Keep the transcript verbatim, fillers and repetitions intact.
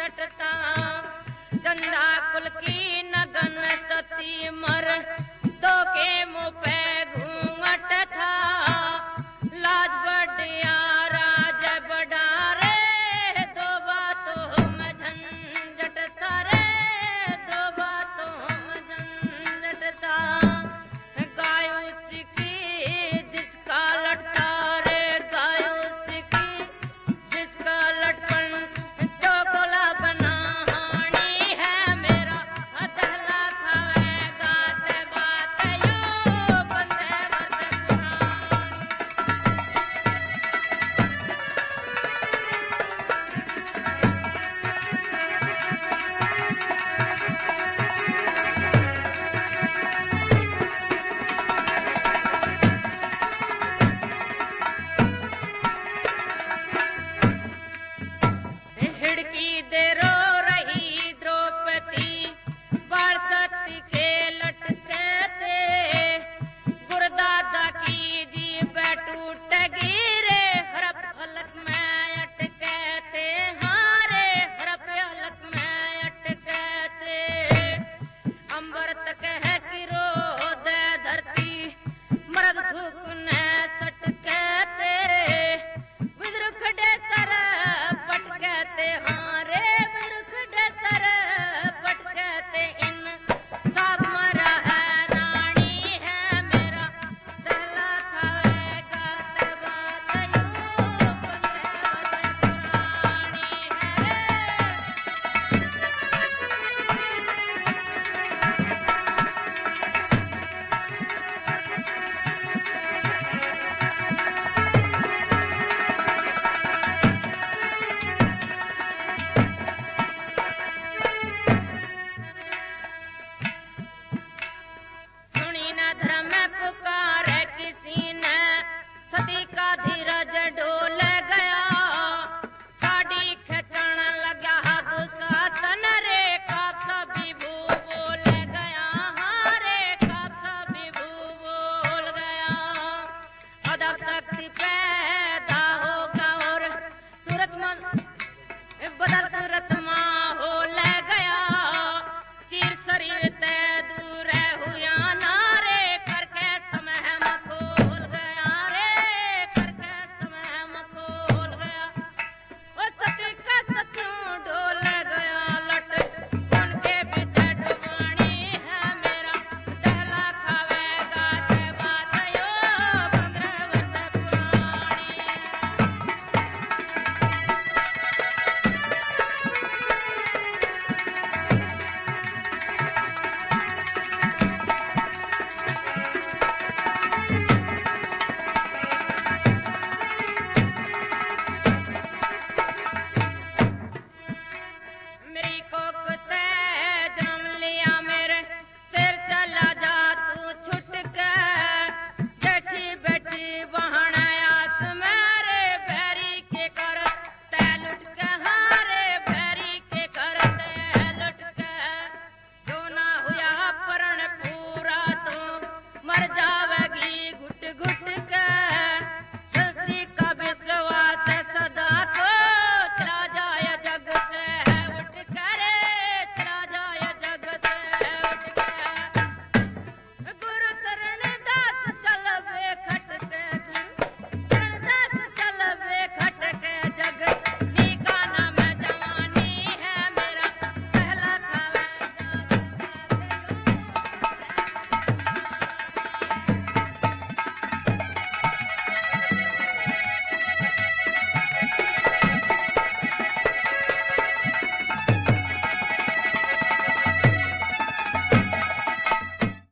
कटता चंदा कुल की नगन सती मर दो के मुँह पे घूंघट था लाज बढ़िया राज बढ़ा रे दो बातों में झंझट था रे दो बातों में झंझट था गाय उसी की जिसका लटता रे गाय उसी की जिसका लटपन जो गोला बना हानी है मेरा हथला खावे गाते बात यो बंदे हिड़की दे रो रही द्रौपदी बरसती के लटके थे गुरदादा की जीभ टूट गिरे हरप हलक में अटके थे हारे हरप हलक में अटके थे अंबर तक है कि रो दे धरती मर्द थूकने सटके थे बुजुर्ग डे सर पटके थे हारे बुजुर्ग डे सर पटके थे इन सब मरा है रानी है मेरा दला खाएगा तबा तयू बंदे रानी है सुनी न धर्म पुकार किसी ने सती का धीरज डोल गया साड़ी खेचण लगा दुशासन रे का सभी भू बोल गया हारे का सभी भू बोल गया अदब शक्ति पैदा होगा और तुरंत मन